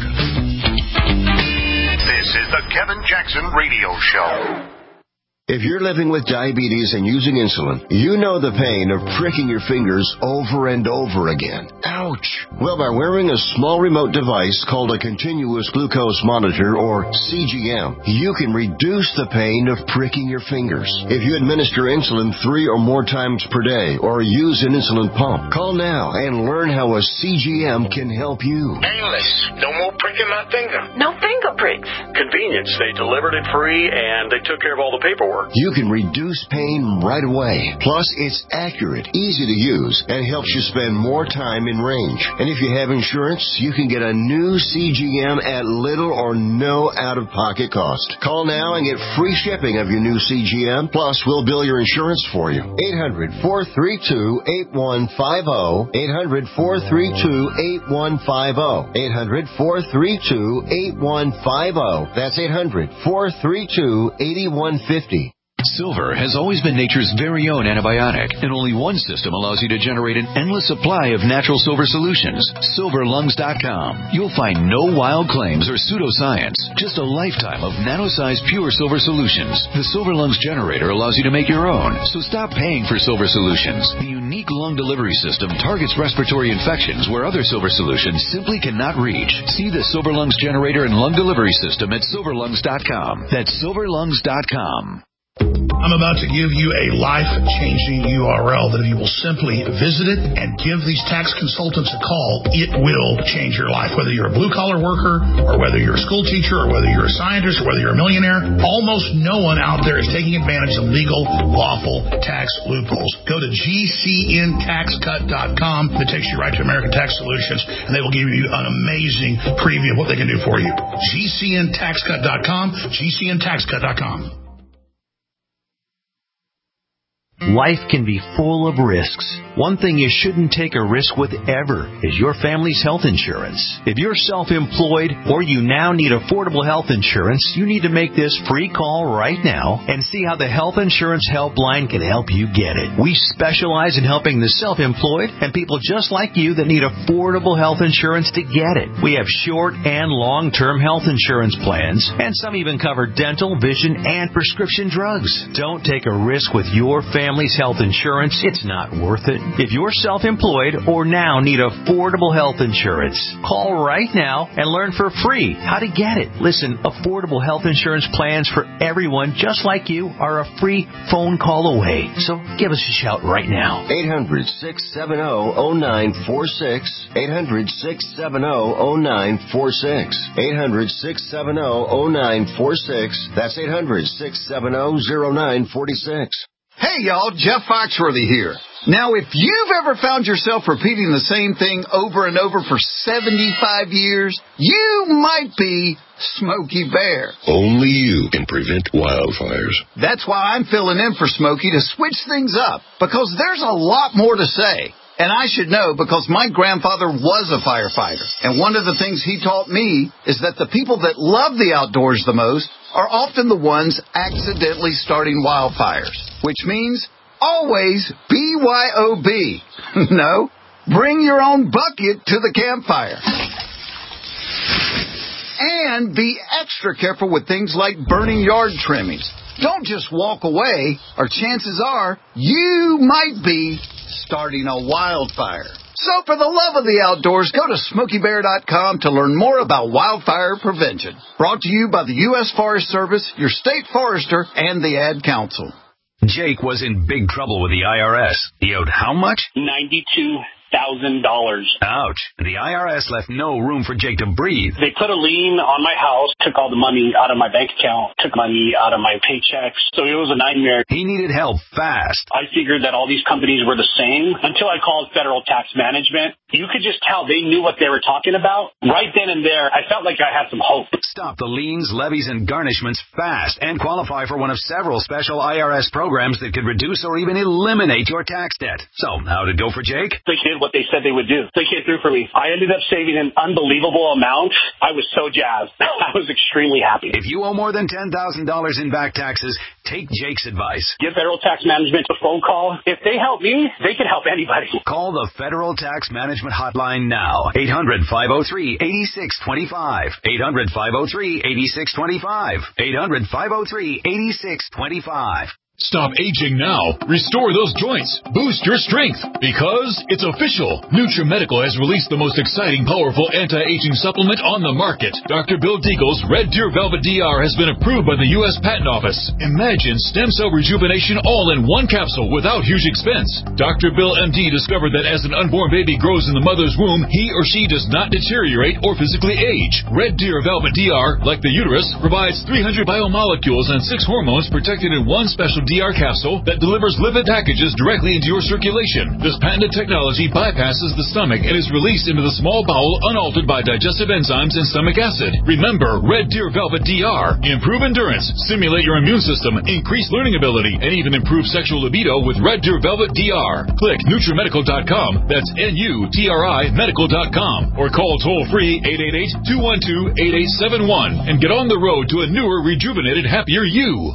B: This is the Kevin Jackson Radio Show.
G: If you're living with diabetes and using insulin, you know the pain of pricking your fingers over and over again. Ouch! Well, by wearing a small remote device called a continuous glucose monitor, or C G M, you can reduce the pain of pricking your fingers. If you administer insulin three or more times per day or use an insulin pump, call now and learn how a C G M can help you.
S: Painless. No more pricking my finger.
T: No finger pricks.
S: Convenience. They delivered it free and they took care of all the paperwork.
G: You can reduce pain right away. Plus, it's accurate, easy to use, and helps you spend more time in range. And if you have insurance, you can get a new C G M at little or no out-of-pocket cost. Call now and get free shipping of your new C G M. Plus, we'll bill your insurance for you. eight hundred, four three two, eight one five zero. eight hundred, four three two, eight one five zero. eight hundred, four three two, eight one five zero. That's eight hundred, four three two, eight one five zero.
K: Silver has always been nature's very own antibiotic, and only one system allows you to generate an endless supply of natural silver solutions. silver lungs dot com. You'll find no wild claims or pseudoscience, just a lifetime of nano-sized pure silver solutions. The Silver Lungs generator allows you to make your own, so stop paying for silver solutions. The unique lung delivery system targets respiratory infections where other silver solutions simply cannot reach. See the Silver Lungs generator and lung delivery system at silver lungs dot com. That's silver lungs dot com.
U: I'm about to give you a life-changing U R L that if you will simply visit it and give these tax consultants a call, it will change your life. Whether you're a blue-collar worker or whether you're a school teacher or whether you're a scientist or whether you're a millionaire, almost no one out there is taking advantage of legal, lawful tax loopholes. Go to G C N tax cut dot com. That takes you right to American Tax Solutions, and they will give you an amazing preview of what they can do for you. G C N tax cut dot com, G C N tax cut dot com.
E: Life can be full of risks. One thing you shouldn't take a risk with ever is your family's health insurance. If you're self-employed or you now need affordable health insurance, you need to make this free call right now and see how the Health Insurance Helpline can help you get it. We specialize in helping the self-employed and people just like you that need affordable health insurance to get it. We have short and long-term health insurance plans, and some even cover dental, vision, and prescription drugs. Don't take a risk with your family's health insurance. It's not worth it. If you're self-employed or now need affordable health insurance, call right now and learn for free how to get it. Listen, affordable health insurance plans for everyone just like you are a free phone call away. So give us a shout right now.
G: eight hundred, six seven zero, zero nine four six. eight hundred, six seven zero, zero nine four six. eight hundred, six seven zero, zero nine four six. That's eight hundred, six seven zero, zero nine four six.
T: Hey, y'all, Jeff Foxworthy here. Now, if you've ever found yourself repeating the same thing over and over for seventy-five years, you might be Smokey Bear.
V: Only you can prevent wildfires.
T: That's why I'm filling in for Smokey to switch things up, because there's a lot more to say. And I should know because my grandfather was a firefighter. And one of the things he taught me is that the people that love the outdoors the most are often the ones accidentally starting wildfires. Which means always B Y O B. No, bring your own bucket to the campfire. And be extra careful with things like burning yard trimmings. Don't just walk away, or chances are you might be starting a wildfire. So for the love of the outdoors, go to smokey bear dot com to learn more about wildfire prevention. Brought to you by the U S Forest Service, your state forester, and the Ad Council.
W: Jake was in big trouble with the I R S. He owed how much?
X: ninety-two thousand dollars.
W: Ouch. The I R S left no room for Jake to breathe.
X: They put a lien on my house, took all the money out of my bank account, took money out of my paychecks. So it was a nightmare.
W: He needed help fast.
X: I figured that all these companies were the same until I called Federal Tax Management. You could just tell they knew what they were talking about. Right then and there, I felt like I had some hope.
W: Stop the liens, levies, and garnishments fast and qualify for one of several special I R S programs that could reduce or even eliminate your tax debt. So, how did it go for Jake?
X: They did what they said they would do. They came through for me. I ended up saving an unbelievable amount. I was so jazzed. I was extremely happy.
W: If you owe more than ten thousand dollars in back taxes, take Jake's advice.
X: Give Federal Tax Management a phone call. If they help me, they can help anybody.
W: Call the Federal Tax Management Hotline now. eight hundred, five oh three, eight six two five. eight hundred, five oh three, eight six two five. eight hundred, five oh three, eight six two five.
A: Stop aging now. Restore those joints. Boost your strength. Because it's official. NutriMedical has released the most exciting, powerful anti-aging supplement on the market. Doctor Bill Deagle's Red Deer Velvet D R has been approved by the U S Patent Office. Imagine stem cell rejuvenation all in one capsule without huge expense. Doctor Bill M D discovered that as an unborn baby grows in the mother's womb, he or she does not deteriorate or physically age. Red Deer Velvet D R, like the uterus, provides three hundred biomolecules and six hormones protected in one special D R capsule that delivers lipid packages directly into your circulation. This patented technology bypasses the stomach and is released into the small bowel unaltered by digestive enzymes and stomach acid. Remember, Red Deer Velvet D R. Improve endurance, stimulate your immune system, increase learning ability, and even improve sexual libido with Red Deer Velvet D R. Click NutriMedical dot com. That's N U T R I medical dot com. Or call toll-free eight eight eight, two one two, eight eight seven one and get on the road to a newer, rejuvenated, happier you.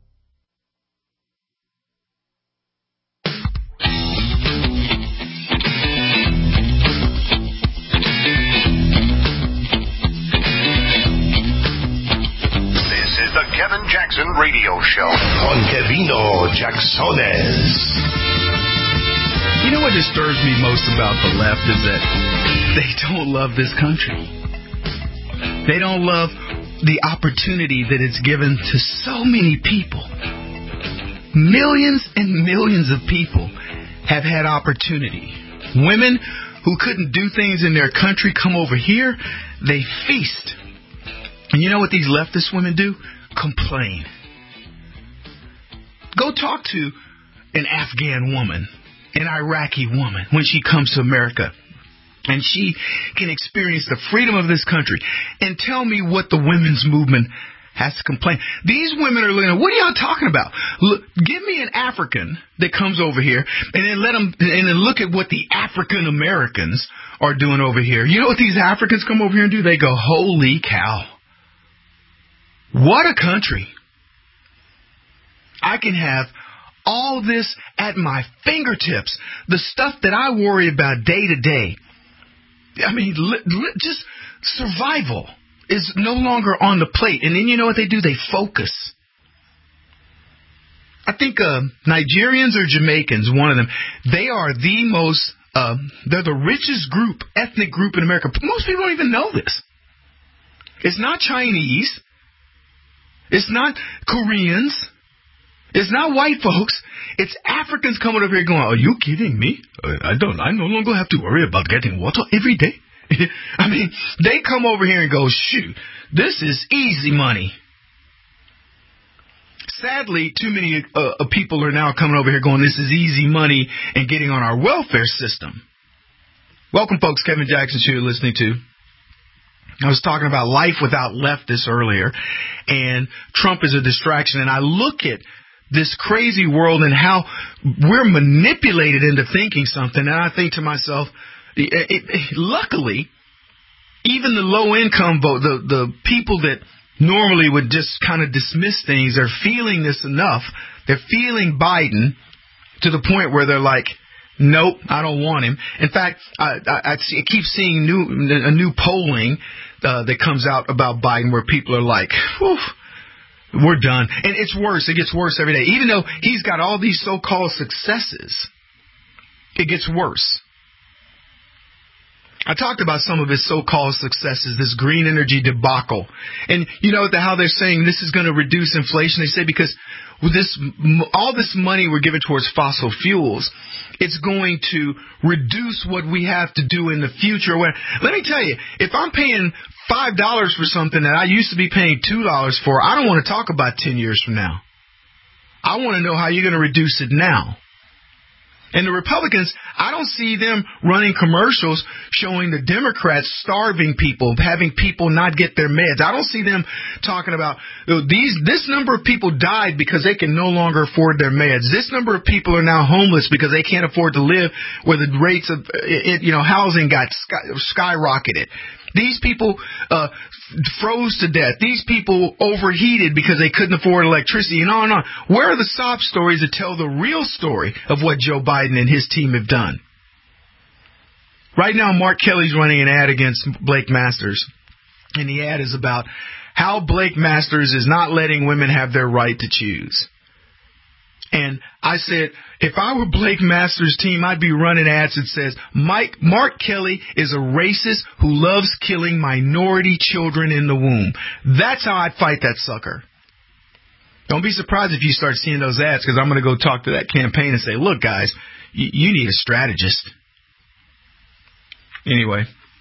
B: Kevin Jackson Radio Show.
U: Con Kevino Jacksones.
D: You know what disturbs me most about the left is that they don't love this country. They don't love the opportunity that it's given to so many people. Millions and millions of people have had opportunity. Women who couldn't do things in their country come over here, they feast. And you know what these leftist women do? Complain. Go talk to an Afghan woman, an Iraqi woman, when she comes to America, and she can experience the freedom of this country, and tell me what the women's movement has to complain. These women are looking, what are y'all talking about? Look, give me an African that comes over here and then let them, and then look at what the African Americans are doing over here. You know what these Africans come over here and do? They go, holy cow. What a country. I can have all this at my fingertips. The stuff that I worry about day to day. I mean, li- li- just survival is no longer on the plate. And then you know what they do? They focus. I think uh, Nigerians or Jamaicans, one of them, they are the most, uh, they're the richest group, ethnic group in America. Most people don't even know this. It's not Chinese. It's not Koreans. It's not white folks. It's Africans coming over here going, are you kidding me? I don't, I no longer have to worry about getting water every day. I mean, they come over here and go, shoot, this is easy money. Sadly, too many uh, people are now coming over here going, this is easy money, and getting on our welfare system. Welcome, folks. Kevin Jackson Show you're listening to. I was talking about life without leftists earlier, and Trump is a distraction. And I look at this crazy world and how we're manipulated into thinking something, and I think to myself, it, it, it, luckily, even the low-income vote, the, the people that normally would just kind of dismiss things are feeling this enough. They're feeling Biden to the point where they're like, nope, I don't want him. In fact, I, I, I keep seeing new a new polling uh, that comes out about Biden where people are like, whew, we're done. And it's worse. It gets worse every day. Even though he's got all these so-called successes, it gets worse. I talked about some of his so-called successes, this green energy debacle. And you know how they're saying this is going to reduce inflation? They say because with this, all this money we're giving towards fossil fuels, it's going to reduce what we have to do in the future. Let me tell you, if I'm paying five dollars for something that I used to be paying two dollars for, I don't want to talk about ten years from now. I want to know how you're going to reduce it now. And the Republicans, I don't see them running commercials showing the Democrats starving people, having people not get their meds. I don't see them talking about these. This number of people died because they can no longer afford their meds. This number of people are now homeless because they can't afford to live where the rates of it, you know, housing got sky, skyrocketed. These people uh, froze to death. These people overheated because they couldn't afford electricity, and on and on. Where are the sob stories that tell the real story of what Joe Biden and his team have done? Right now, Mark Kelly's running an ad against Blake Masters, and the ad is about how Blake Masters is not letting women have their right to choose. And I said, if I were Blake Masters' team, I'd be running ads that says, Mike, Mark Kelly is a racist who loves killing minority children in the womb. That's how I'd fight that sucker. Don't be surprised if you start seeing those ads, because I'm going to go talk to that campaign and say, look, guys, you, you need a strategist. Anyway,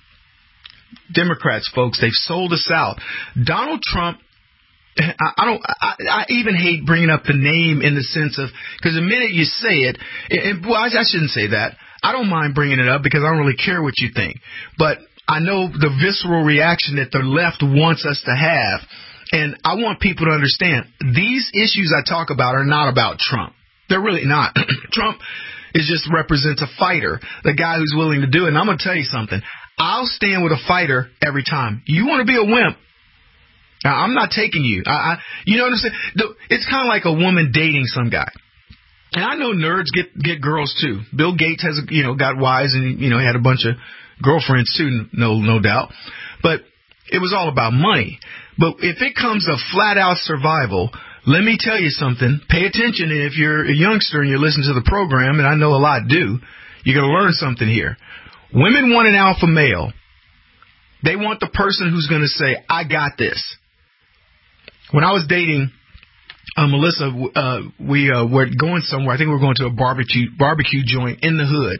D: Democrats, folks, they've sold us out. Donald Trump, I don't. I, I even hate bringing up the name in the sense of, because the minute you say it, and well, I, I shouldn't say that. I don't mind bringing it up because I don't really care what you think. But I know the visceral reaction that the left wants us to have, and I want people to understand these issues I talk about are not about Trump. They're really not. Trump is just represents a fighter, the guy who's willing to do it. And I'm going to tell you something. I'll stand with a fighter every time. You want to be a wimp? Now, I'm not taking you. I, I, you know what I'm saying? It's kind of like a woman dating some guy. And I know nerds get get girls too. Bill Gates has, you know, got wives and, you know, he had a bunch of girlfriends too, no no doubt. But it was all about money. But if it comes to flat out survival, let me tell you something. Pay attention. And if you're a youngster and you're listening to the program, and I know a lot do, you're going to learn something here. Women want an alpha male. They want the person who's going to say, I got this. When I was dating uh, Melissa, uh, we uh, were going somewhere. I think we were going to a barbecue barbecue joint in the hood.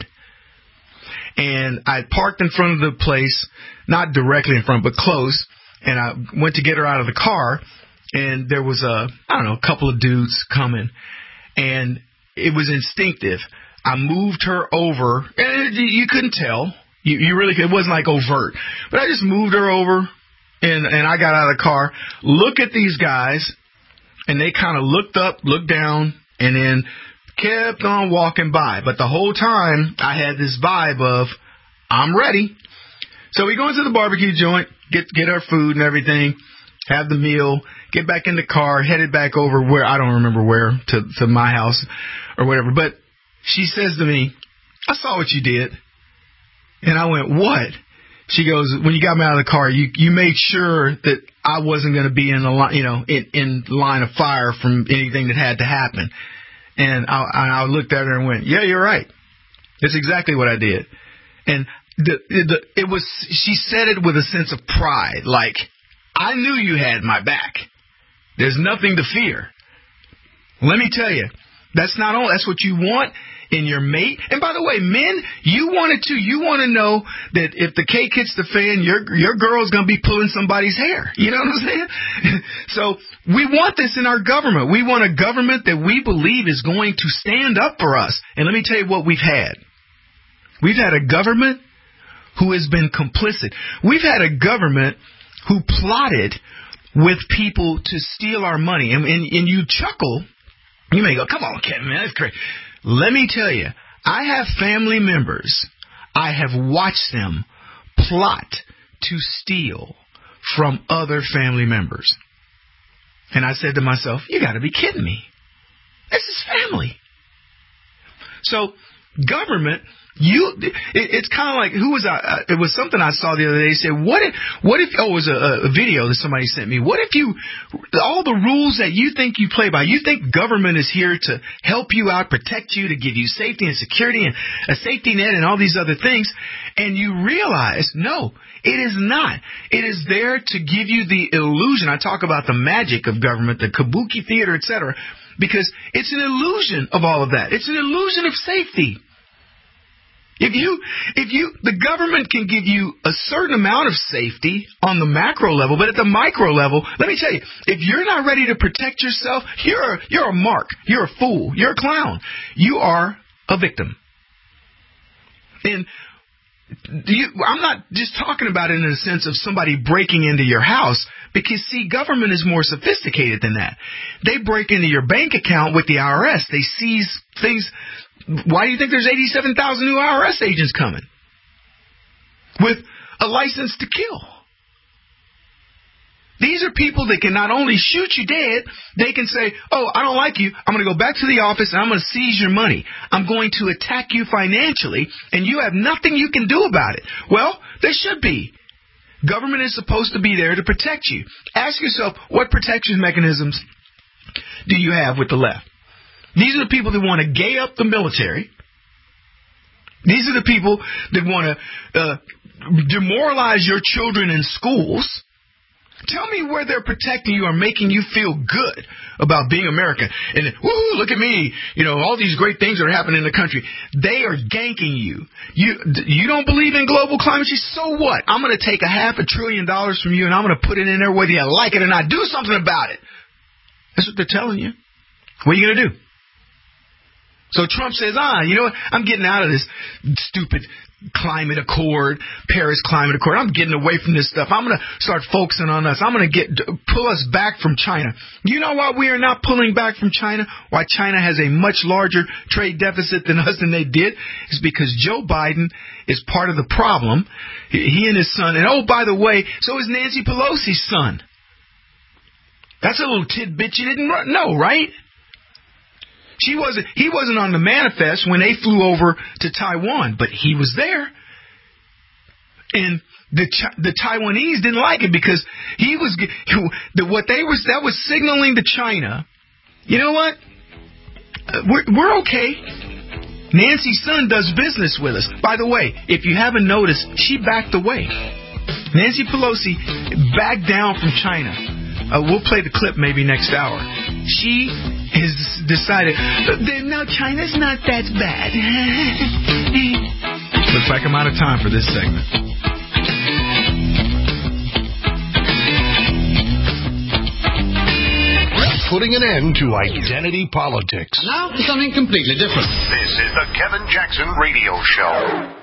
D: And I parked in front of the place, not directly in front, but close. And I went to get her out of the car. And there was a, I don't know, a couple of dudes coming. And it was instinctive. I moved her over. And you couldn't tell. You, you really, it wasn't like overt. But I just moved her over and, and I got out of the car. Look at these guys, and they kind of looked up, looked down, and then kept on walking by. But the whole time, I had this vibe of, I'm ready. So we go into the barbecue joint, get get our food and everything, have the meal, get back in the car, headed back over where, I don't remember where, to, to my house or whatever. But she says to me, I saw what you did. And I went, what? She goes, when you got me out of the car, you, you made sure that I wasn't going to be in the line, you know, in, in line of fire from anything that had to happen. And I, I looked at her and went, yeah, you're right. That's exactly what I did. And the, the, it was, she said it with a sense of pride, like, I knew you had my back. There's nothing to fear. Let me tell you, that's not all. That's what you want in your mate. And by the way, men, you want it too. You want to know that if the cake hits the fan, your your girl's going to be pulling somebody's hair. You know what I'm saying? So we want this in our government. We want a government that we believe is going to stand up for us. And let me tell you what we've had. We've had a government who has been complicit. We've had a government who plotted with people to steal our money. And, and, and you chuckle. You may go, come on, Kevin, man, that's crazy. Let me tell you, I have family members. I have watched them plot to steal from other family members. And I said to myself, you got to be kidding me. This is family. So government, you, it, it's kind of like, who was I? It was something I saw the other day. He said, what if, what if, oh, it was a, a video that somebody sent me. What if you, all the rules that you think you play by, you think government is here to help you out, protect you, to give you safety and security and a safety net and all these other things, and you realize, no, it is not. It is there to give you the illusion. I talk about the magic of government, the kabuki theater, et cetera, because it's an illusion of all of that. It's an illusion of safety. If you, if you, the government can give you a certain amount of safety on the macro level, but at the micro level, let me tell you, if you're not ready to protect yourself, you're a, you're a mark, you're a fool, you're a clown, you are a victim. And you, I'm not just talking about it in the sense of somebody breaking into your house, because see, government is more sophisticated than that. They break into your bank account with the I R S. They seize things. Why do you think there's eighty-seven thousand new I R S agents coming with a license to kill? These are people that can not only shoot you dead, they can say, oh, I don't like you. I'm going to go back to the office and I'm going to seize your money. I'm going to attack you financially, and you have nothing you can do about it. Well, there should be. Government is supposed to be there to protect you. Ask yourself, what protection mechanisms do you have with the left? These are the people that want to gay up the military. These are the people that want to uh, demoralize your children in schools. Tell me where they're protecting you or making you feel good about being American. And, woo, look at me. You know, all these great things that are happening in the country. They are ganking you. You you don't believe in global climate change? So what? I'm going to take a half a trillion dollars from you and I'm going to put it in there whether you like it or not. Do something about it. That's what they're telling you. What are you going to do? So Trump says, ah, you know what? I'm getting out of this stupid climate accord, Paris climate accord. I'm getting away from this stuff. I'm going to start focusing on us. I'm going to get pull us back from China. You know why we are not pulling back from China? Why China has a much larger trade deficit than us than they did? Is because Joe Biden is part of the problem. He and his son. And oh, by the way, so is Nancy Pelosi's son. That's a little tidbit you didn't know, right? She wasn't, he wasn't on the manifest when they flew over to Taiwan, but he was there. And the the Taiwanese didn't like it because he was, the, what they was, that was signaling to China, you know what? We're, we're okay. Nancy's son does business with us. By the way, if you haven't noticed, she backed away. Nancy Pelosi backed down from China. Uh, we'll play the clip maybe next hour. She has decided, no, China's not that bad. Looks like I'm out of time for this segment.
B: Putting an end to identity politics.
C: Now for something completely different.
B: This is the Kevin Jackson Radio Show.